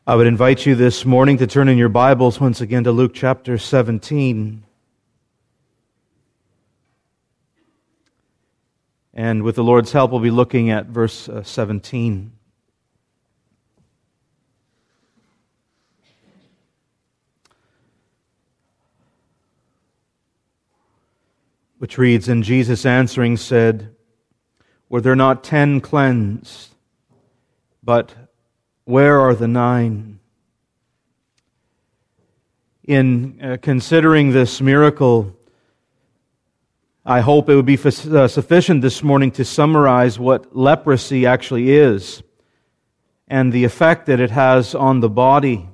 I would invite you this morning to turn in your Bibles once again to Luke chapter 17. And with the Lord's help, we'll be looking at verse 17. Which reads, "And Jesus answering said, Were there not 10 cleansed? But where are the 9? In considering this miracle, I hope it would be sufficient this morning to summarize what leprosy actually is and the effect that it has on the body.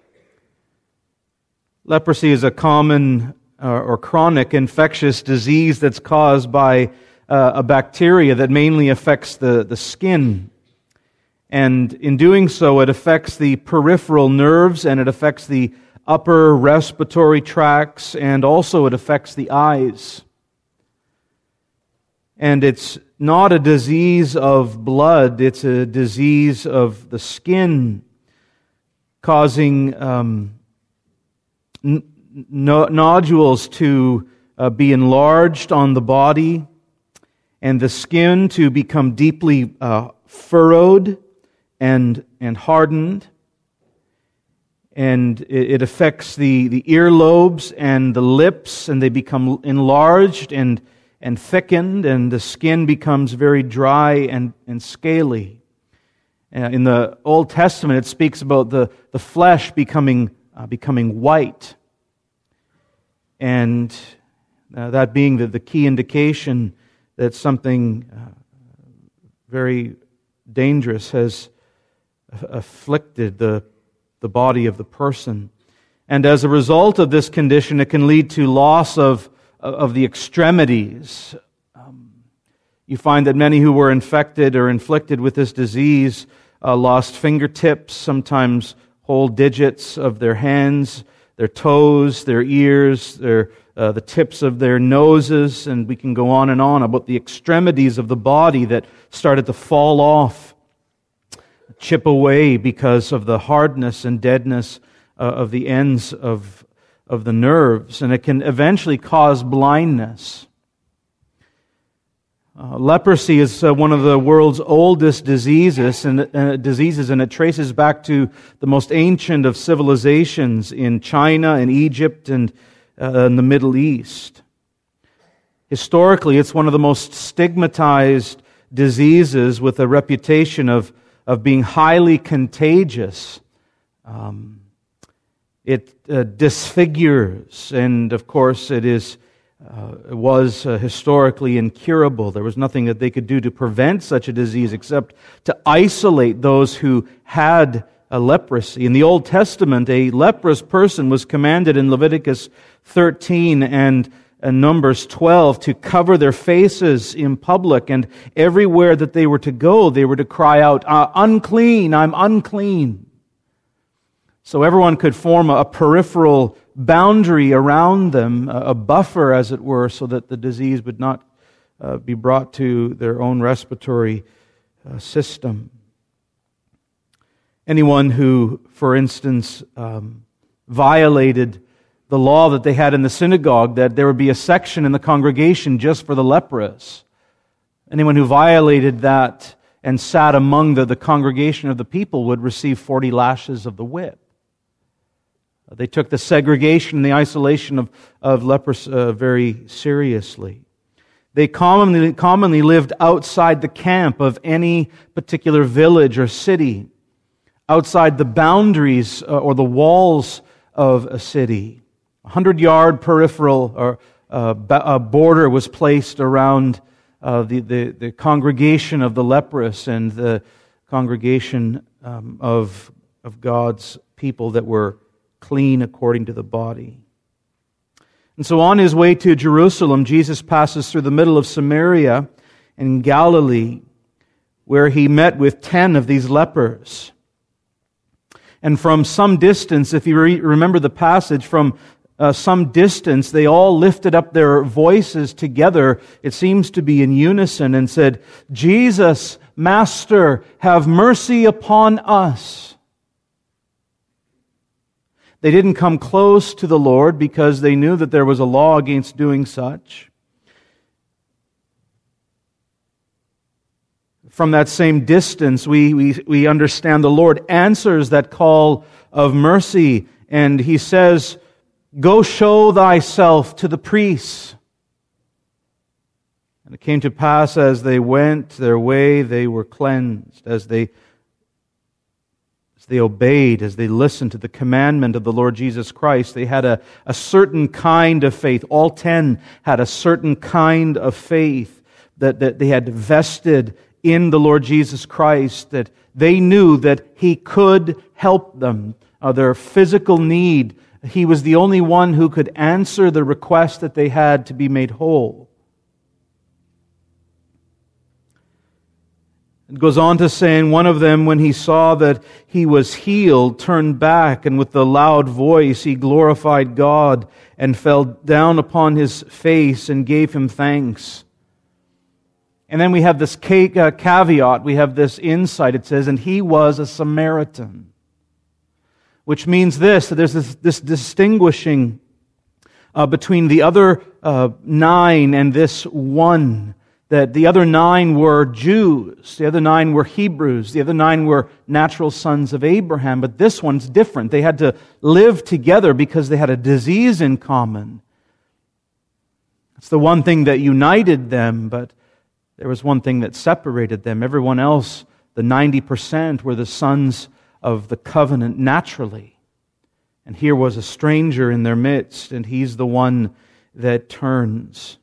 Leprosy is a common or chronic infectious disease that's caused by a bacteria that mainly affects the skin. And in doing so, it affects the peripheral nerves and it affects the upper respiratory tracts and also it affects the eyes. And it's not a disease of blood, it's a disease of the skin, causing nodules to be enlarged on the body and the skin to become deeply furrowed and hardened, and it affects the earlobes and the lips, and they become enlarged and thickened, and the skin becomes very dry and scaly. In the Old Testament, it speaks about the flesh becoming white, and that being the key indication that something very dangerous has afflicted the body of the person. And as a result of this condition, it can lead to loss of the extremities. You find that many who were infected or inflicted with this disease lost fingertips, sometimes whole digits of their hands, their toes, their ears, the tips of their noses, and we can go on and on about the extremities of the body that started to fall off, chip away because of the hardness and deadness of the ends of the nerves, and it can eventually cause blindness. Leprosy is one of the world's oldest diseases, and it traces back to the most ancient of civilizations in China and Egypt and in the Middle East. Historically, it's one of the most stigmatized diseases with a reputation of being highly contagious. It disfigures, and of course it was historically incurable. There was nothing that they could do to prevent such a disease except to isolate those who had a leprosy. In the Old Testament, a leprous person was commanded in Leviticus 13 and Numbers 12 to cover their faces in public, and everywhere that they were to go, they were to cry out, "Unclean, I'm unclean." So everyone could form a peripheral boundary around them, a buffer, as it were, so that the disease would not be brought to their own respiratory system. Anyone who, for instance, violated the law that they had in the synagogue, that there would be a section in the congregation just for the leprous. Anyone who violated that and sat among the congregation of the people would receive 40 lashes of the whip. They took the segregation and the isolation of lepers very seriously. They commonly lived outside the camp of any particular village or city, outside the boundaries or the walls of a city. 100-yard peripheral or a border was placed around the congregation of the leprous and the congregation of God's people that were clean according to the body. And so on his way to Jerusalem, Jesus passes through the middle of Samaria and Galilee, where he met with 10 of these lepers. And from some distance, if you remember the passage, from some distance, they all lifted up their voices together, it seems to be in unison, and said, "Jesus, Master, have mercy upon us." They didn't come close to the Lord because they knew that there was a law against doing such. From that same distance, we understand the Lord answers that call of mercy, and He says, "Go show thyself to the priests." And it came to pass as they went their way, they were cleansed. As they obeyed, as they listened to the commandment of the Lord Jesus Christ, they had a certain kind of faith. All 10 had a certain kind of faith that they had vested in the Lord Jesus Christ, that they knew that He could help them. Their physical need, He was the only one who could answer the request that they had to be made whole. It goes on to say, and one of them, when he saw that he was healed, turned back, and with a loud voice he glorified God and fell down upon his face and gave Him thanks. And then we have this caveat, we have this insight. It says, and he was a Samaritan. Which means this, that there's this distinguishing between the other 9 and this one. That the other 9 were Jews, the other 9 were Hebrews, the other 9 were natural sons of Abraham, but this one's different. They had to live together because they had a disease in common. It's the one thing that united them, but there was one thing that separated them. Everyone else, the 90%, were the sons of the covenant naturally. And here was a stranger in their midst, and He's the one that turns.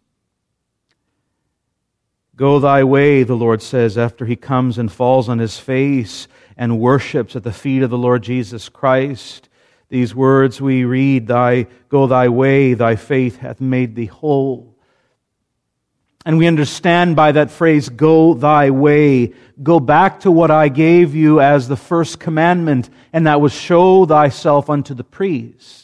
Go thy way, the Lord says, after He comes and falls on His face and worships at the feet of the Lord Jesus Christ. These words we read, go thy way, thy faith hath made thee whole. And we understand by that phrase, go thy way, go back to what I gave you as the first commandment, and that was show thyself unto the priests.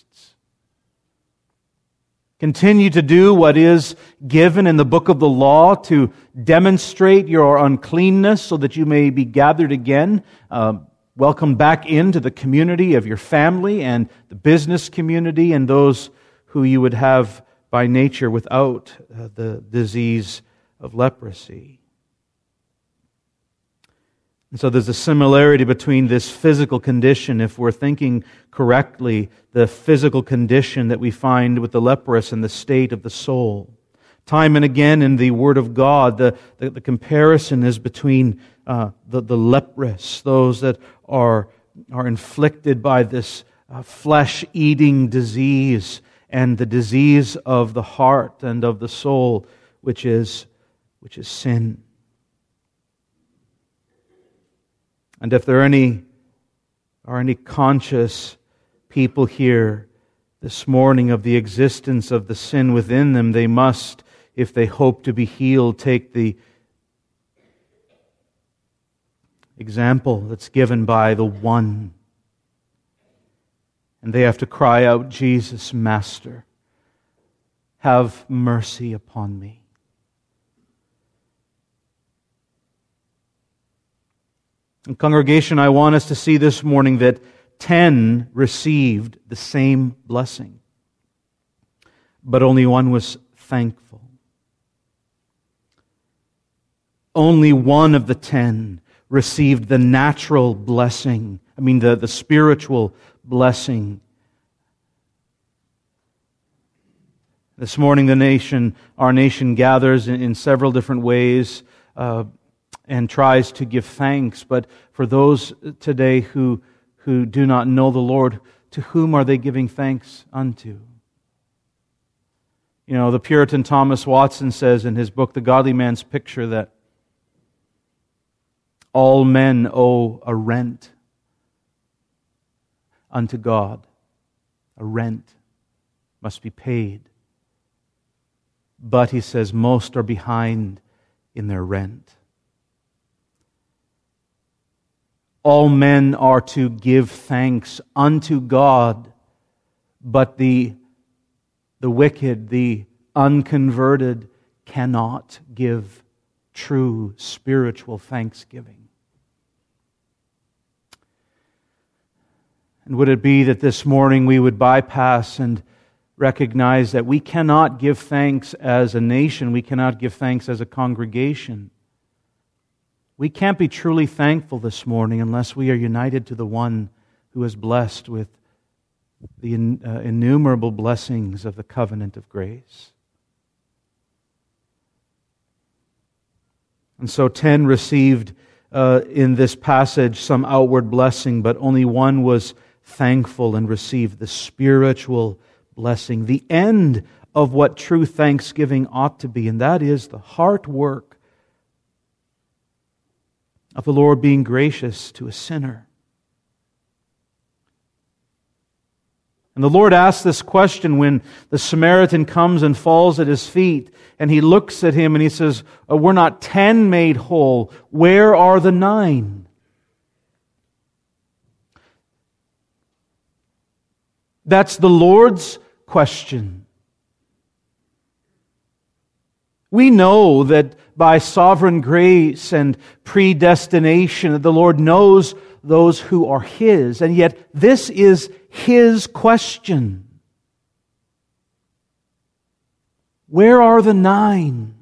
Continue to do what is given in the book of the law to demonstrate your uncleanness so that you may be gathered again, welcomed back into the community of your family and the business community and those who you would have by nature without the disease of leprosy. And so there's a similarity between this physical condition, if we're thinking correctly, the physical condition that we find with the leprous and the state of the soul. Time and again in the Word of God, the comparison is between the leprous, those that are inflicted by this flesh-eating disease, and the disease of the heart and of the soul, which is sin. And if there are any conscious people here this morning of the existence of the sin within them, they must, if they hope to be healed, take the example that's given by the one. And they have to cry out, Jesus, Master, have mercy upon me. And congregation, I want us to see this morning that 10 received the same blessing, but only one was thankful. Only one of the 10 received the natural blessing, the spiritual blessing. This morning our nation gathers in several different ways, and tries to give thanks. But for those today who do not know the Lord, to whom are they giving thanks unto? The Puritan Thomas Watson says in his book, The Godly Man's Picture, that all men owe a rent unto God. A rent must be paid. But, he says, most are behind in their rent. All men are to give thanks unto God, but the wicked, the unconverted, cannot give true spiritual thanksgiving. And would it be that this morning we would bypass and recognize that we cannot give thanks as a nation, we cannot give thanks as a congregation. We can't be truly thankful this morning unless we are united to the one who is blessed with the innumerable blessings of the covenant of grace. And so 10 received in this passage some outward blessing, but only one was thankful and received the spiritual blessing, the end of what true thanksgiving ought to be, and that is the heart work of the Lord being gracious to a sinner. And the Lord asks this question when the Samaritan comes and falls at His feet, and He looks at him and He says, "Were not 10 made whole? Where are the 9? That's the Lord's question. We know that by sovereign grace and predestination, that the Lord knows those who are His, and yet this is His question. Where are the 9?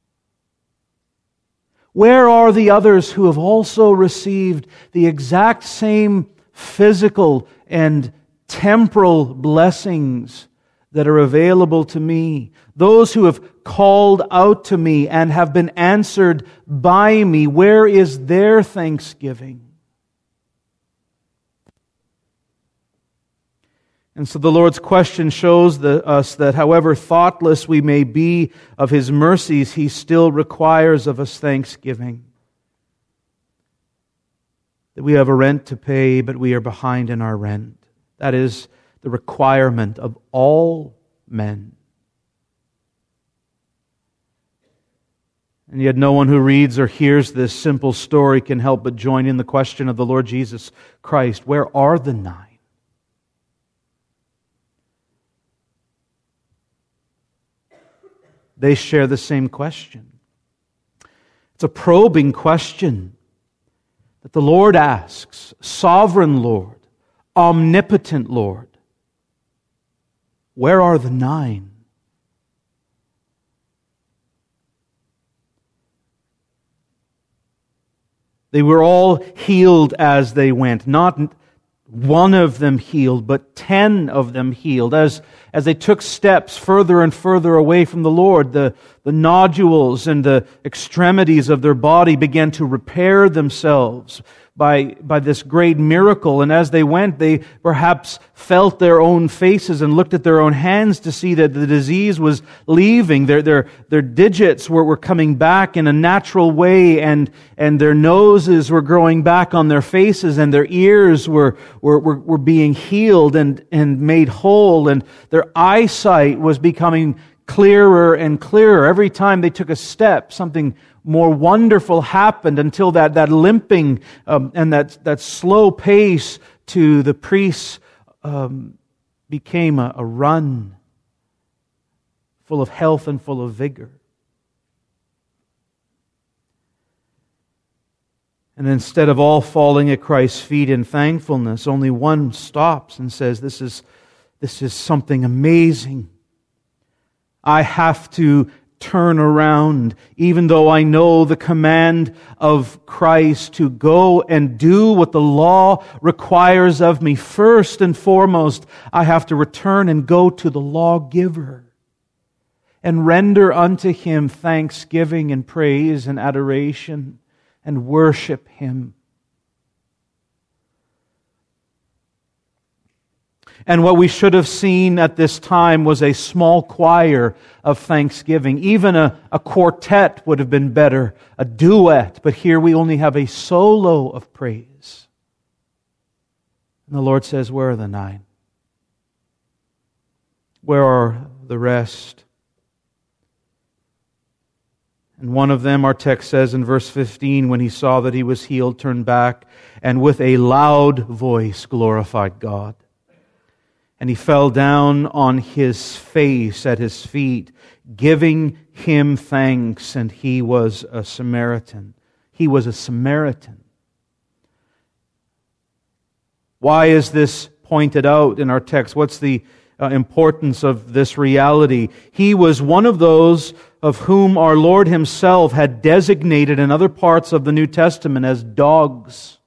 Where are the others who have also received the exact same physical and temporal blessings that are available to me? Those who have called out to me and have been answered by me, where is their thanksgiving? And so the Lord's question shows us that however thoughtless we may be of His mercies, He still requires of us thanksgiving. That we have a rent to pay, but we are behind in our rent. That is the requirement of all men. And yet no one who reads or hears this simple story can help but join in the question of the Lord Jesus Christ. Where are the 9? They share the same question. It's a probing question that the Lord asks, sovereign Lord, omnipotent Lord. Where are the 9? They were all healed as they went. Not one of them healed, but 10 of them healed. As they took steps further and further away from the Lord, the nodules and the extremities of their body began to repair themselves by this great miracle. And as they went, they perhaps felt their own faces and looked at their own hands to see that the disease was leaving. Their digits were coming back in a natural way, and their noses were growing back on their faces, and their ears were being healed and made whole, and their eyesight was becoming clearer and clearer. Every time they took a step, something more wonderful happened, until that limping and that slow pace to the priests became a run full of health and full of vigor. And instead of all falling at Christ's feet in thankfulness, only one stops and says, this is something amazing. I have to turn around, even though I know the command of Christ to go and do what the law requires of me. First and foremost, I have to return and go to the lawgiver and render unto Him thanksgiving and praise and adoration and worship Him. And what we should have seen at this time was a small choir of thanksgiving. Even a quartet would have been better, a duet. But here we only have a solo of praise. And the Lord says, where are the 9? Where are the rest? And one of them, our text says in verse 15, when he saw that he was healed, turned back, and with a loud voice glorified God. And he fell down on his face at His feet, giving Him thanks, and he was a Samaritan. He was a Samaritan. Why is this pointed out in our text. What's the importance of this reality? He was one of those of whom our Lord Himself had designated in other parts of the New Testament as dogs.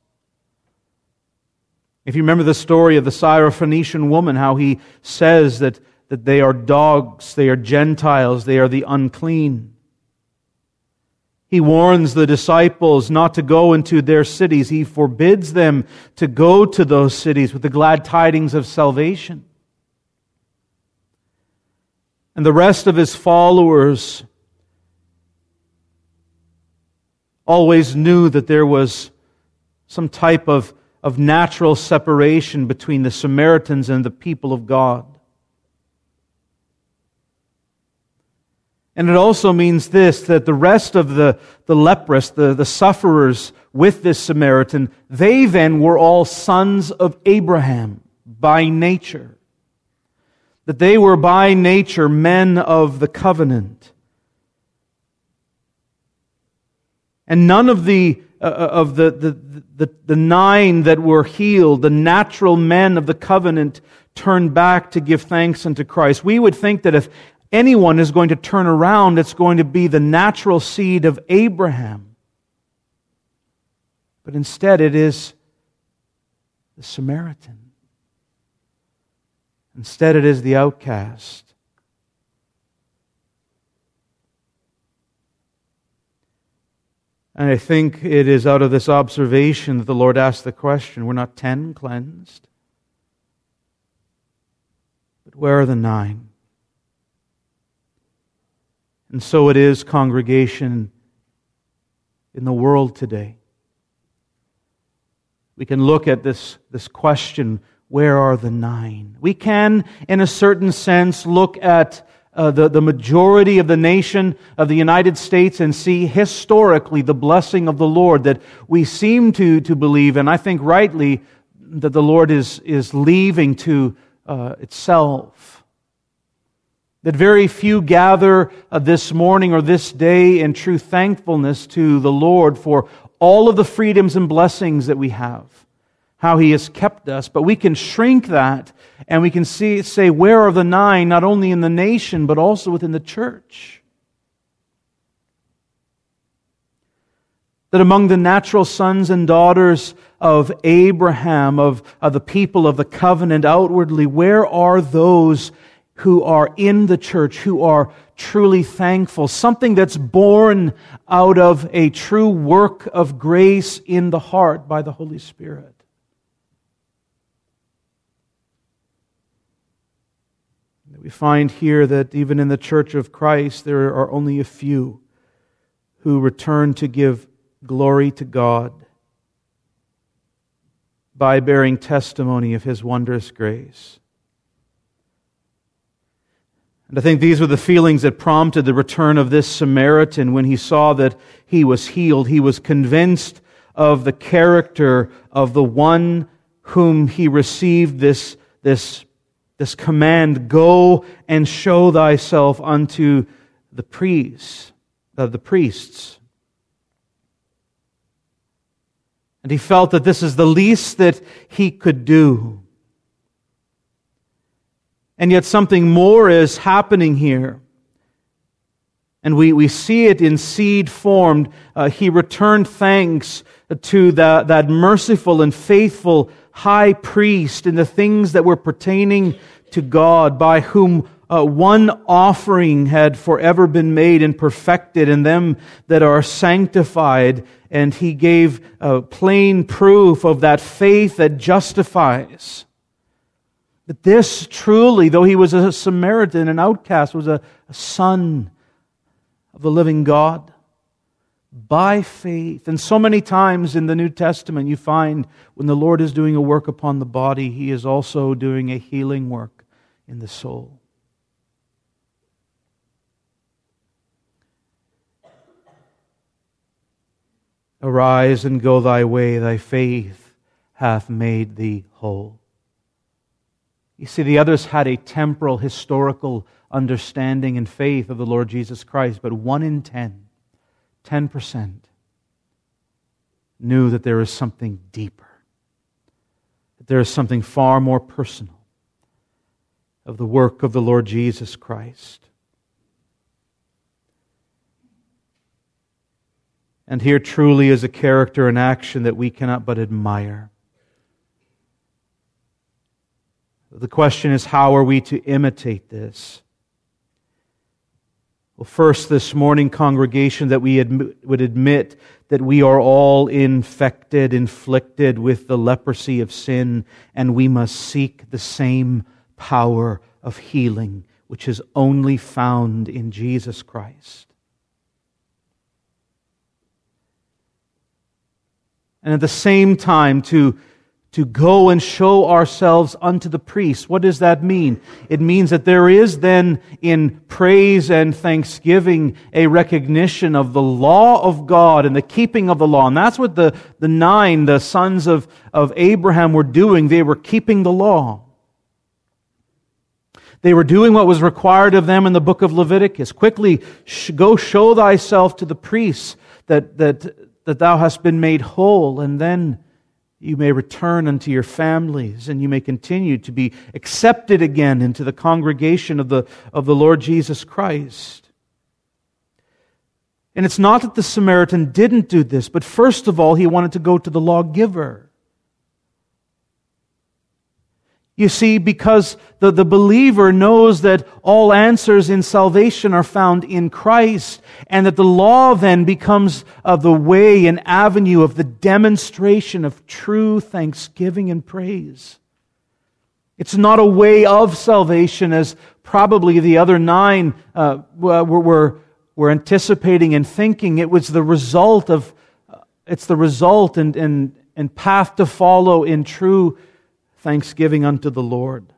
If you remember the story of the Syrophoenician woman, how He says that they are dogs, they are Gentiles, they are the unclean. He warns the disciples not to go into their cities. He forbids them to go to those cities with the glad tidings of salvation. And the rest of His followers always knew that there was some type of natural separation between the Samaritans and the people of God. And it also means this, that the rest of the leprous, the sufferers with this Samaritan, they then were all sons of Abraham by nature. That they were by nature men of the covenant. And none of the nine that were healed, the natural men of the covenant, turned back to give thanks unto Christ. We would think that if anyone is going to turn around, it's going to be the natural seed of Abraham. But instead it is the Samaritan. Instead it is the outcast. And I think it is out of this observation that the Lord asked the question, were not 10 cleansed? But where are the 9? And so it is, congregation, in the world today. We can look at this question, where are the 9? We can, in a certain sense, look at the majority of the nation of the United States and see historically the blessing of the Lord that we seem to believe, and I think rightly, that the Lord is leaving to itself. That very few gather this morning or this day in true thankfulness to the Lord for all of the freedoms and blessings that we have, how He has kept us. But we can shrink that and we can say, where are the 9, not only in the nation, but also within the church? That among the natural sons and daughters of Abraham, of the people of the covenant outwardly, where are those who are in the church, who are truly thankful? Something that's born out of a true work of grace in the heart by the Holy Spirit. We find here that even in the Church of Christ, there are only a few who return to give glory to God by bearing testimony of His wondrous grace. And I think these were the feelings that prompted the return of this Samaritan when he saw that he was healed. He was convinced of the character of the one whom he received this command, go and show thyself unto the priests. And he felt that this is the least that he could do. And yet something more is happening here. And we see it in seed formed. He returned thanks to that merciful and faithful high priest in the things that were pertaining to God, by whom one offering had forever been made and perfected, and them that are sanctified. And he gave plain proof of that faith that justifies. That this truly, though he was a Samaritan, an outcast, was a son of the living God by faith. And so many times in the New Testament you find when the Lord is doing a work upon the body, He is also doing a healing work in the soul. Arise and go thy way, thy faith hath made thee whole. You see, the others had a temporal, historical understanding and faith of the Lord Jesus Christ, but 1 in 10%, knew that there is something deeper. that there is something far more personal of the work of the Lord Jesus Christ. And here truly is a character and action that we cannot but admire. The question is, how are we to imitate this? Well, first this morning, congregation, that we would admit that we are all inflicted with the leprosy of sin, and we must seek the same power of healing, which is only found in Jesus Christ. And at the same time, to go and show ourselves unto the priest. What does that mean? It means that there is then in praise and thanksgiving a recognition of the law of God and the keeping of the law. And that's what the 9, the sons of Abraham, were doing. They were keeping the law. They were doing what was required of them in the book of Leviticus. Quickly, go show thyself to the priests that thou hast been made whole, and then you may return unto your families, and you may continue to be accepted again into the congregation of the Lord Jesus Christ. And it's not that the Samaritan didn't do this, but first of all, he wanted to go to the lawgiver. You see, because the believer knows that all answers in salvation are found in Christ, and that the law then becomes the way and avenue of the demonstration of true thanksgiving and praise. It's not a way of salvation, as probably the other 9 were anticipating and thinking. It was the result and path to follow in true thanksgiving unto the Lord.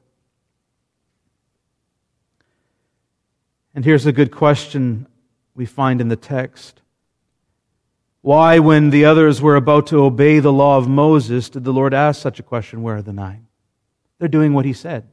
And here's a good question we find in the text. Why, when the others were about to obey the law of Moses, did the Lord ask such a question, where are the 9? They're doing what He said.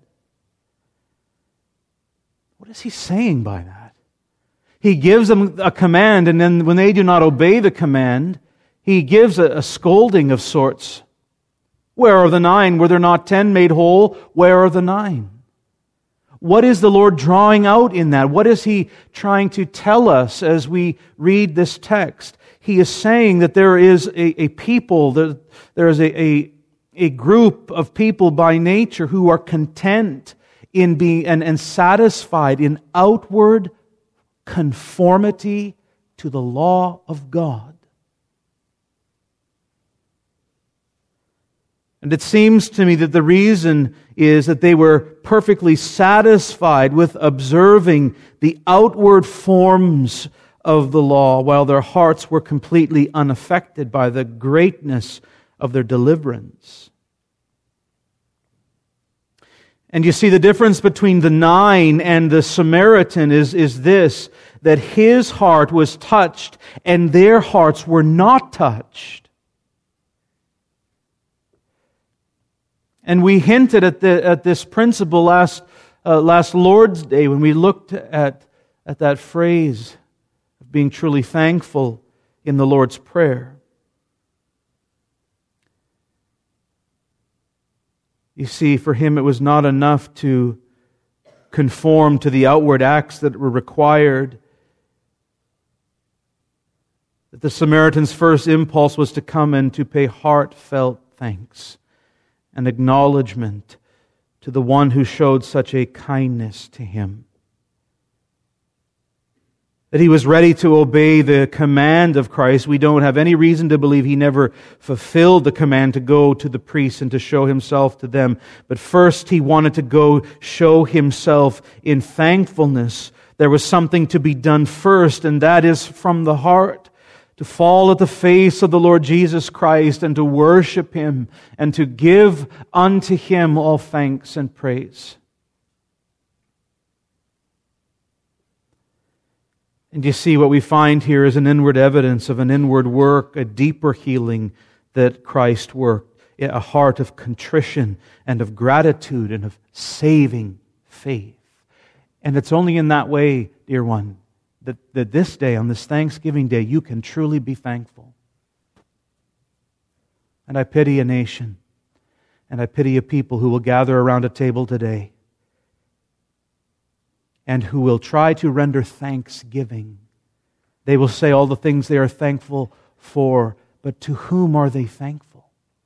What is He saying by that? He gives them a command, and then when they do not obey the command, He gives a scolding of sorts. Where are the 9? Were there not 10 made whole? Where are the 9? What is the Lord drawing out in that? What is He trying to tell us as we read this text? He is saying that there is a people, there is a group of people by nature who are content in being and satisfied in outward conformity to the law of God. And it seems to me that the reason is that they were perfectly satisfied with observing the outward forms of the law, while their hearts were completely unaffected by the greatness of their deliverance. And you see, the difference between the 9 and the Samaritan is this, that his heart was touched and their hearts were not touched. And we hinted at this principle last Lord's Day when we looked at that phrase of being truly thankful in the Lord's Prayer. You see, for him it was not enough to conform to the outward acts that were required. That the Samaritan's first impulse was to come and to pay heartfelt thanks and acknowledgement to the one who showed such a kindness to him. That he was ready to obey the command of Christ. We don't have any reason to believe he never fulfilled the command to go to the priests and to show himself to them. But first he wanted to go show himself in thankfulness. There was something to be done first, and that is from the heart. To fall at the face of the Lord Jesus Christ and to worship Him and to give unto Him all thanks and praise. And you see, what we find here is an inward evidence of an inward work, a deeper healing that Christ worked, a heart of contrition and of gratitude and of saving faith. And it's only in that way, dear one, that this day, on this Thanksgiving Day, you can truly be thankful. And I pity a nation, And I pity a people who will gather around a table today and who will try to render thanksgiving. They will say all the things they are thankful for, but to whom are they thankful?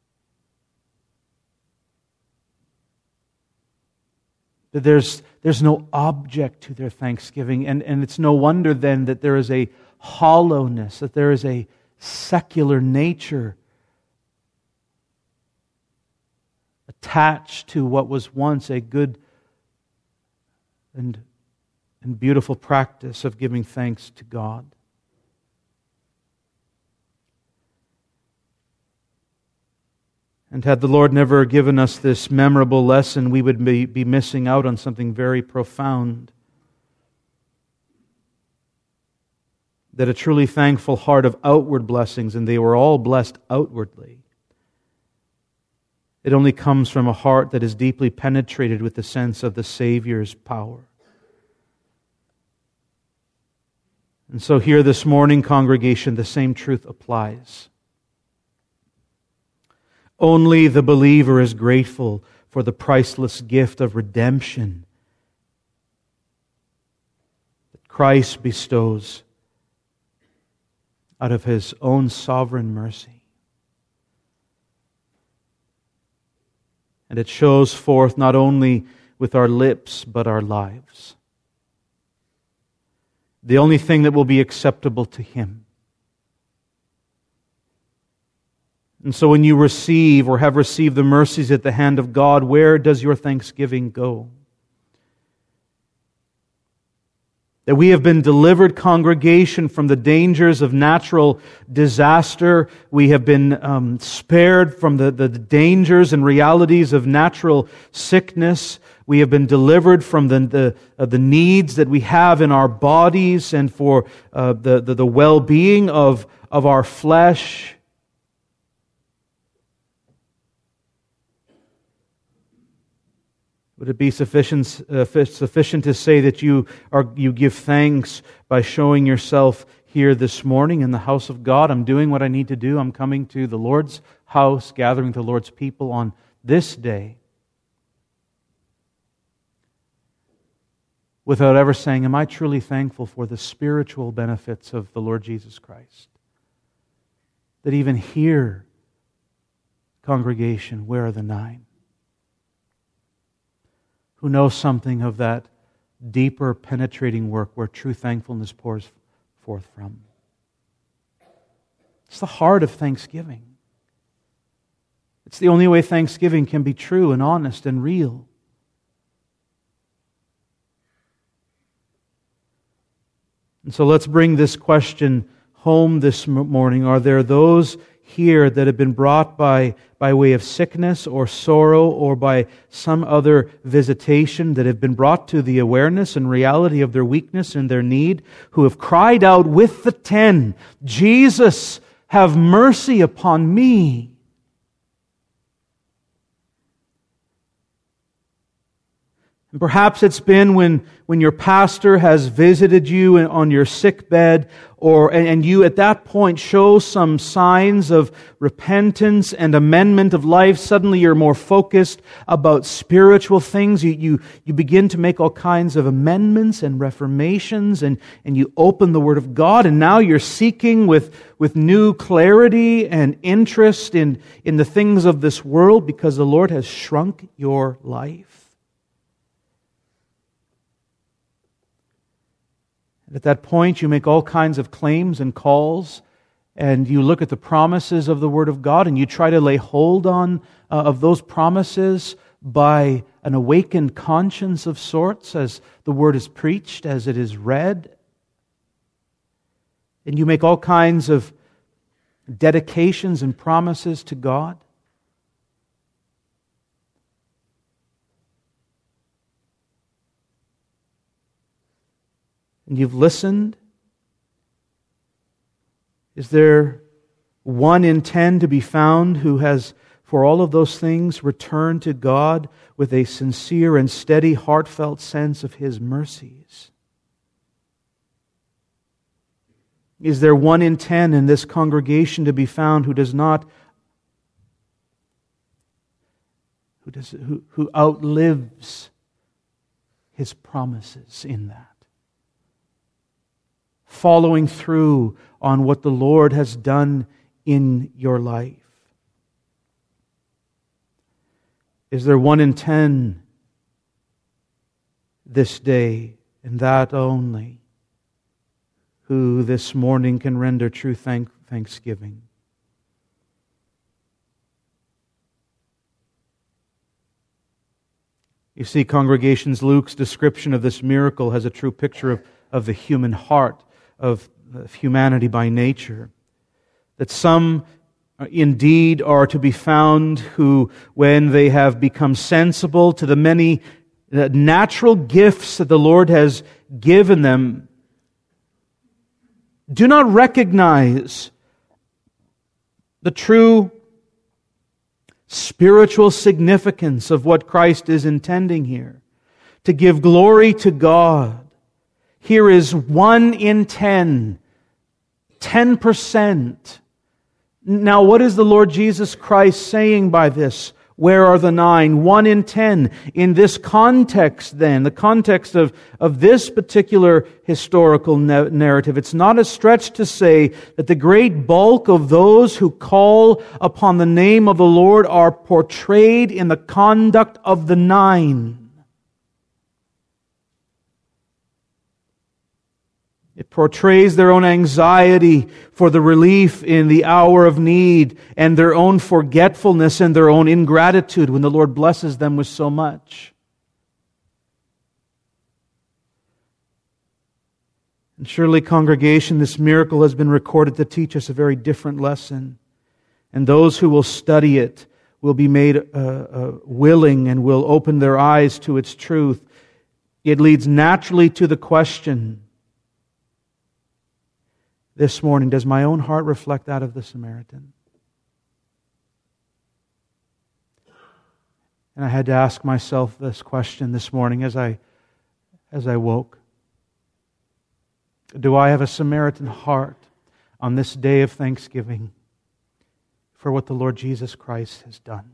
There's no object to their thanksgiving, and it's no wonder then that there is a hollowness, that there is a secular nature attached to what was once a good and beautiful practice of giving thanks to God. And had the Lord never given us this memorable lesson, we would be missing out on something very profound. That a truly thankful heart of outward blessings, and they were all blessed outwardly, it only comes from a heart that is deeply penetrated with the sense of the Savior's power. And so here this morning, congregation, the same truth applies. Only the believer is grateful for the priceless gift of redemption that Christ bestows out of His own sovereign mercy. And it shows forth not only with our lips, but our lives. The only thing that will be acceptable to Him. And so when you receive or have received the mercies at the hand of God, where does your thanksgiving go? That we have been delivered, congregation, from the dangers of natural disaster. We have been spared from the dangers and realities of natural sickness. We have been delivered from the needs that we have in our bodies and for the well-being of our flesh. Would it be sufficient to say that you give thanks by showing yourself here this morning in the house of God? I'm doing what I need to do. I'm coming to the Lord's house, gathering the Lord's people on this day, without ever saying, am I truly thankful for the spiritual benefits of the Lord Jesus Christ? That even here, congregation, where are the nine? Who know something of that deeper, penetrating work where true thankfulness pours forth from. It's the heart of thanksgiving. It's the only way thanksgiving can be true and honest and real. And so let's bring this question home this morning. Are there those here that have been brought by way of sickness or sorrow or by some other visitation, that have been brought to the awareness and reality of their weakness and their need, who have cried out with the 10, Jesus, have mercy upon me? And perhaps it's been when your pastor has visited you on your sick bed, and you at that point show some signs of repentance and amendment of life. Suddenly you're more focused about spiritual things. You begin to make all kinds of amendments and reformations, and you open the Word of God, and now you're seeking with new clarity and interest in the things of this world because the Lord has shrunk your life. At that point, you make all kinds of claims and calls, and you look at the promises of the Word of God, and you try to lay hold on of those promises by an awakened conscience of sorts, as the Word is preached, as it is read. And you make all kinds of dedications and promises to God. And you've listened. Is there 1 in 10 to be found who has, for all of those things, returned to God with a sincere and steady, heartfelt sense of His mercies? Is there 1 in 10 in this congregation to be found who does not who outlives His promises in that. Following through on what the Lord has done in your life. Is there 1 in 10 this day, and that only, who this morning can render true thanksgiving? You see, congregations, Luke's description of this miracle has a true picture of the human heart, of humanity by nature. That some indeed are to be found who, when they have become sensible to the many natural gifts that the Lord has given them, do not recognize the true spiritual significance of what Christ is intending here. To give glory to God. Here is 1 in 10, 10%. Now, what is the Lord Jesus Christ saying by this? Where are the 9? 1 in 10. In this context then, the context of this particular historical narrative, it's not a stretch to say that the great bulk of those who call upon the name of the Lord are portrayed in the conduct of the 9. It portrays their own anxiety for the relief in the hour of need and their own forgetfulness and their own ingratitude when the Lord blesses them with so much. And surely, congregation, this miracle has been recorded to teach us a very different lesson. And those who will study it will be made willing and will open their eyes to its truth. It leads naturally to the question this morning, does my own heart reflect that of the Samaritan? And I had to ask myself this question this morning as I woke. Do I have a Samaritan heart on this day of thanksgiving for what the Lord Jesus Christ has done?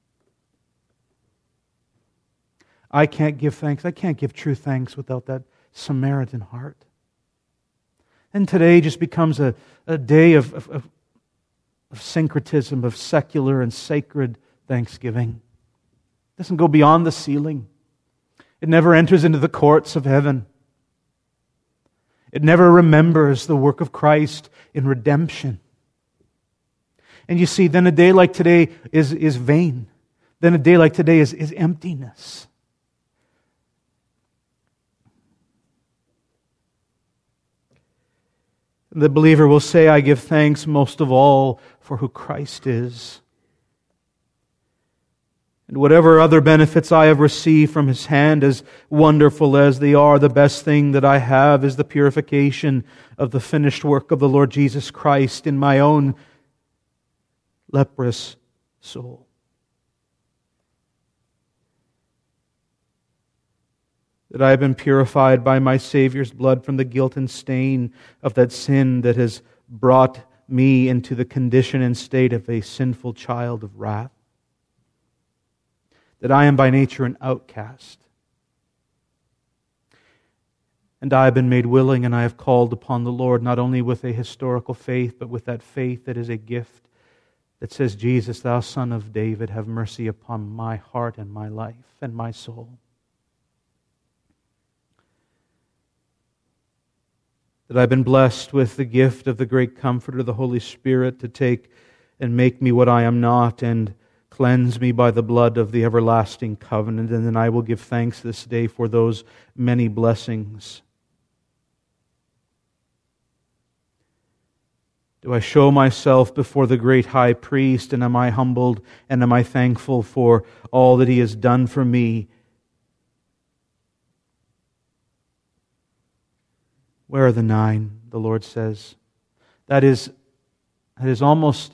I can't give thanks. I can't give true thanks without that Samaritan heart. And today just becomes a day of syncretism, of secular and sacred thanksgiving. It doesn't go beyond the ceiling. It never enters into the courts of heaven. It never remembers the work of Christ in redemption. And you see, then a day like today is vain. Then a day like today is emptiness. The believer will say, I give thanks most of all for who Christ is. And whatever other benefits I have received from His hand, as wonderful as they are, the best thing that I have is the purification of the finished work of the Lord Jesus Christ in my own leprous soul. That I have been purified by my Savior's blood from the guilt and stain of that sin that has brought me into the condition and state of a sinful child of wrath. That I am by nature an outcast. And I have been made willing, and I have called upon the Lord not only with a historical faith, but with that faith that is a gift that says, Jesus, thou Son of David, have mercy upon my heart and my life and my soul. That I've been blessed with the gift of the great Comforter, the Holy Spirit, to take and make me what I am not and cleanse me by the blood of the everlasting covenant. And then I will give thanks this day for those many blessings. Do I show myself before the great high priest, and am I humbled and am I thankful for all that He has done for me? Where are the 9? The Lord says. That is almost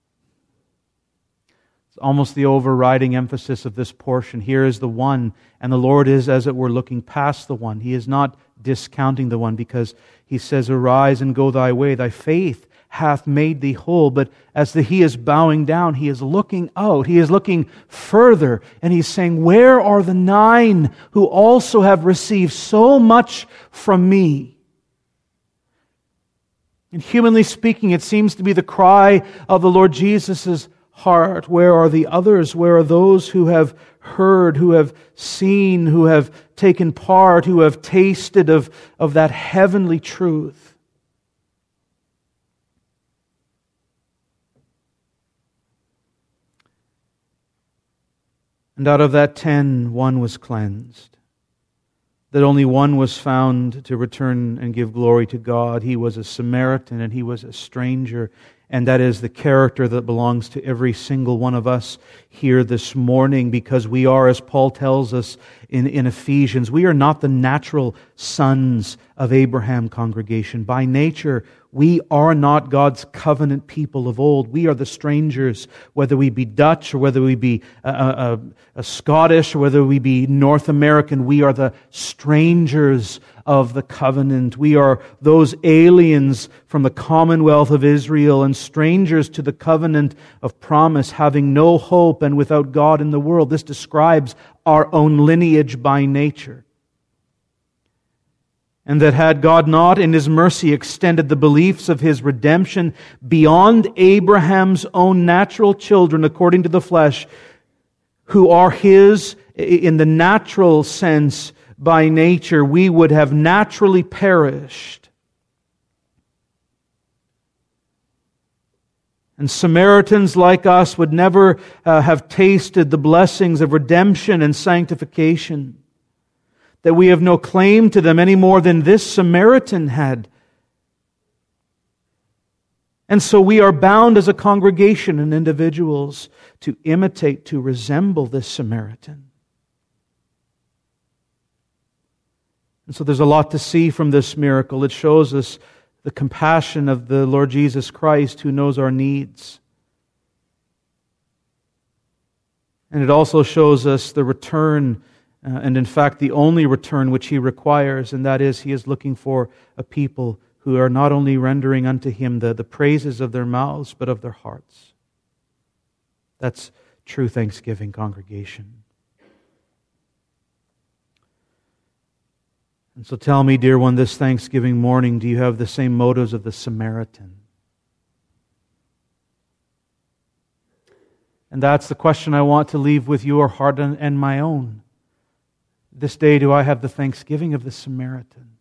the overriding emphasis of this portion. Here is the 1, and the Lord is, as it were, looking past the 1. He is not discounting the 1, because He says, arise and go thy way. Thy faith hath made thee whole. But as he is bowing down, he is looking out. He is looking further. And he's saying, where are the 9 who also have received so much from me? And humanly speaking, it seems to be the cry of the Lord Jesus' heart. Where are the others? Where are those who have heard, who have seen, who have taken part, who have tasted of that heavenly truth? And out of that 10, 1 was cleansed. That only 1 was found to return and give glory to God. He was a Samaritan and he was a stranger. And that is the character that belongs to every single one of us here this morning, because we are, as Paul tells us in Ephesians, we are not the natural sons of Abraham, congregation. By nature, we are not God's covenant people of old. We are the strangers, whether we be Dutch or whether we be Scottish or whether we be North American. We are the strangers of the covenant. We are those aliens from the commonwealth of Israel and strangers to the covenant of promise, having no hope and without God in the world. This describes our own lineage by nature. And that had God not in His mercy extended the beliefs of His redemption beyond Abraham's own natural children according to the flesh, who are His in the natural sense by nature, we would have naturally perished. And Samaritans like us would never have tasted the blessings of redemption and sanctification. That we have no claim to them any more than this Samaritan had. And so we are bound as a congregation and individuals to imitate, to resemble this Samaritan. And so there's a lot to see from this miracle. It shows us the compassion of the Lord Jesus Christ, who knows our needs. And it also shows us the return, and in fact the only return which He requires, and that is He is looking for a people who are not only rendering unto Him the praises of their mouths, but of their hearts. That's true thanksgiving, congregation. And so tell me, dear one, this Thanksgiving morning, do you have the same motives of the Samaritan? And that's the question I want to leave with your heart and my own. This day, do I have the thanksgiving of the Samaritan?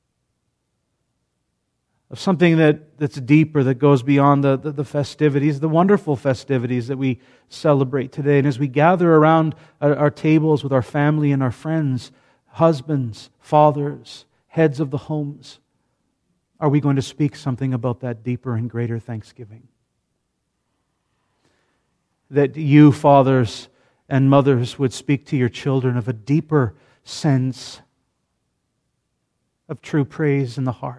Of something that's deeper, that goes beyond the festivities, the wonderful festivities that we celebrate today. And as we gather around our tables with our family and our friends, husbands, fathers, heads of the homes, are we going to speak something about that deeper and greater thanksgiving? That you, fathers and mothers, would speak to your children of a deeper sense of true praise in the heart.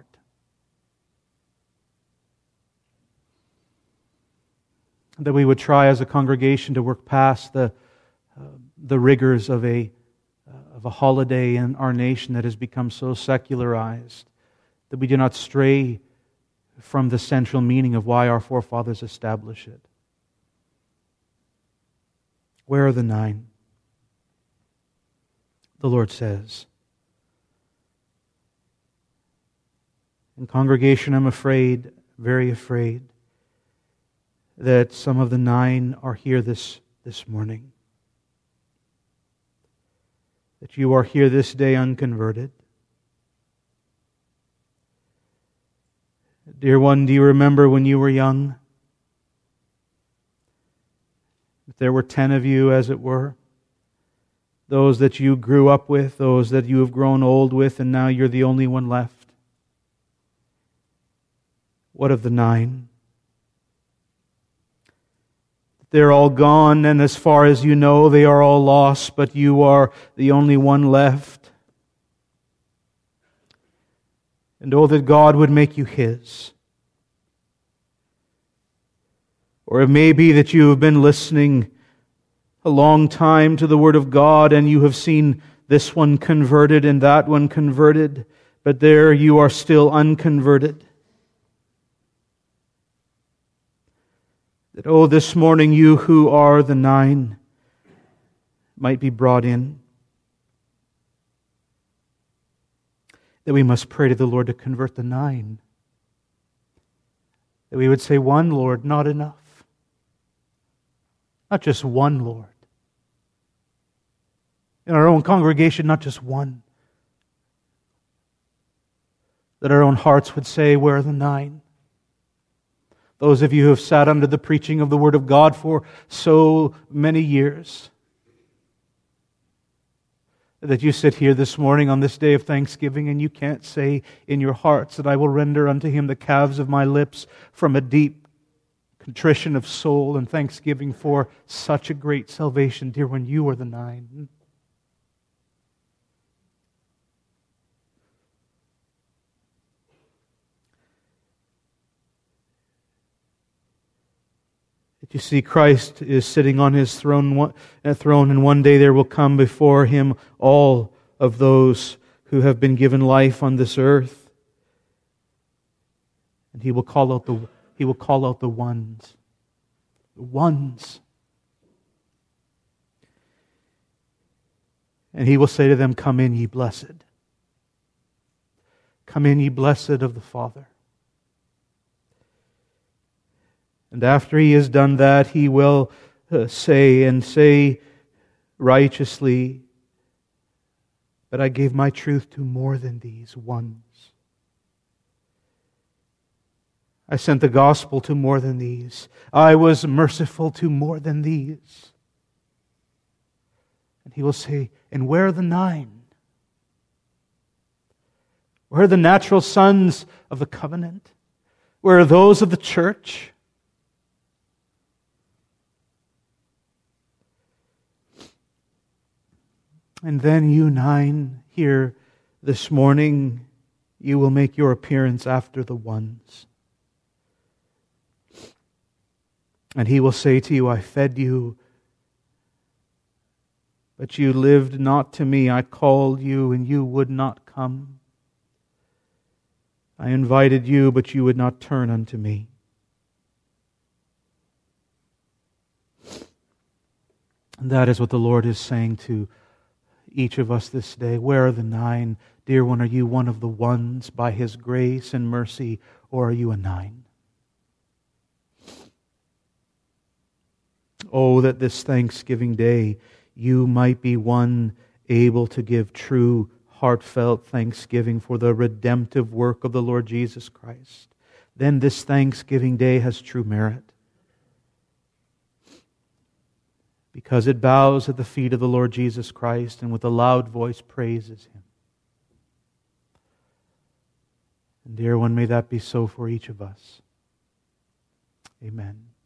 That we would try as a congregation to work past the rigors of a holiday in our nation that has become so secularized, that we do not stray from the central meaning of why our forefathers established it. Where are the 9? The Lord says. And congregation, I'm afraid, very afraid, that some of the 9 are here this morning. That you are here this day unconverted. Dear one, do you remember when you were young? If there were 10 of you, as it were, those that you grew up with, those that you have grown old with, and now you're the only one left. What of the 9? They're all gone, and as far as you know, they are all lost, but you are the only one left. And oh, that God would make you His. Or it may be that you have been listening a long time to the Word of God, and you have seen this one converted and that one converted, but there you are still unconverted. That, oh, this morning you who are the 9 might be brought in. That we must pray to the Lord to convert the 9. That we would say, 1, Lord, not enough. Not just 1, Lord. In our own congregation, not just 1. That our own hearts would say, where are the 9? Those of you who have sat under the preaching of the Word of God for so many years, that you sit here this morning on this day of thanksgiving and you can't say in your hearts that I will render unto Him the calves of my lips from a deep contrition of soul and thanksgiving for such a great salvation. Dear one, you are the 9. You see, Christ is sitting on His throne, and one day there will come before Him all of those who have been given life on this earth, and He will call out the ones, and He will say to them, "Come in, ye blessed. Come in, ye blessed of the Father." And after He has done that, He will say righteously, "But I gave my truth to more than these ones. I sent the gospel to more than these. I was merciful to more than these." And He will say, "And where are the 9? Where are the natural sons of the covenant? Where are those of the church?" And then you 9 here this morning, you will make your appearance after the ones. And He will say to you, "I fed you, but you lived not to me. I called you, and you would not come. I invited you, but you would not turn unto me." And that is what the Lord is saying to each of us this day. Where are the 9? Dear one, are you one of the ones by His grace and mercy, or are you a 9? Oh, that this Thanksgiving Day you might be one able to give true, heartfelt thanksgiving for the redemptive work of the Lord Jesus Christ. Then this Thanksgiving Day has true merit, because it bows at the feet of the Lord Jesus Christ and with a loud voice praises Him. And dear one, may that be so for each of us. Amen.